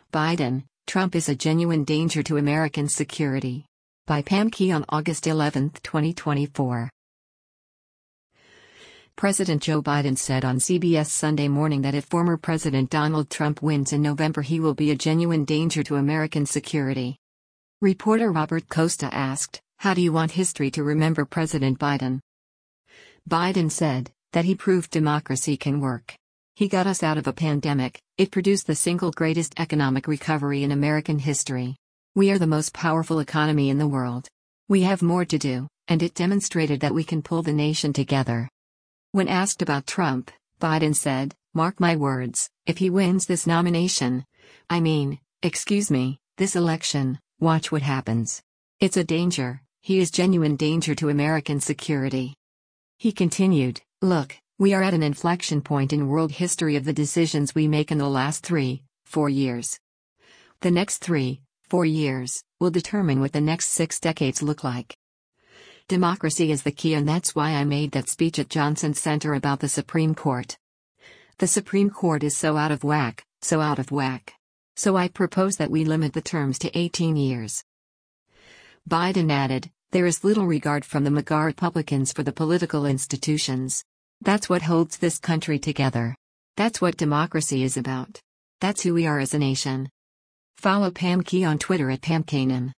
Biden, Trump is a genuine danger to American security. By Pam Key on August 11, 2024. President Joe Biden said on CBS Sunday Morning that if former President Donald Trump wins in November, he will be a genuine danger to American security. Reporter Robert Costa asked, "How do you want history to remember President Biden?" Biden said that he proved democracy can work. He got us out of a pandemic. It produced the single greatest economic recovery in American history. We are the most powerful economy in the world. We have more to do, and it demonstrated that we can pull the nation together. When asked about Trump, Biden said, "Mark my words, if he wins this nomination, this election, watch what happens. It's a danger, he is genuine danger to American security." He continued, "Look, we are at an inflection point in world history of the decisions we make in the last 3-4 years. The next 3-4 years will determine what the next 6 decades look like. Democracy is the key, and that's why I made that speech at Johnson Center about the Supreme Court. The Supreme Court is so out of whack. So I propose that we limit the terms to 18 years. Biden added, "There is little regard from the MAGA Republicans for the political institutions. That's what holds this country together. That's what democracy is about. That's who we are as a nation." Follow Pam Key on Twitter at PamKanan.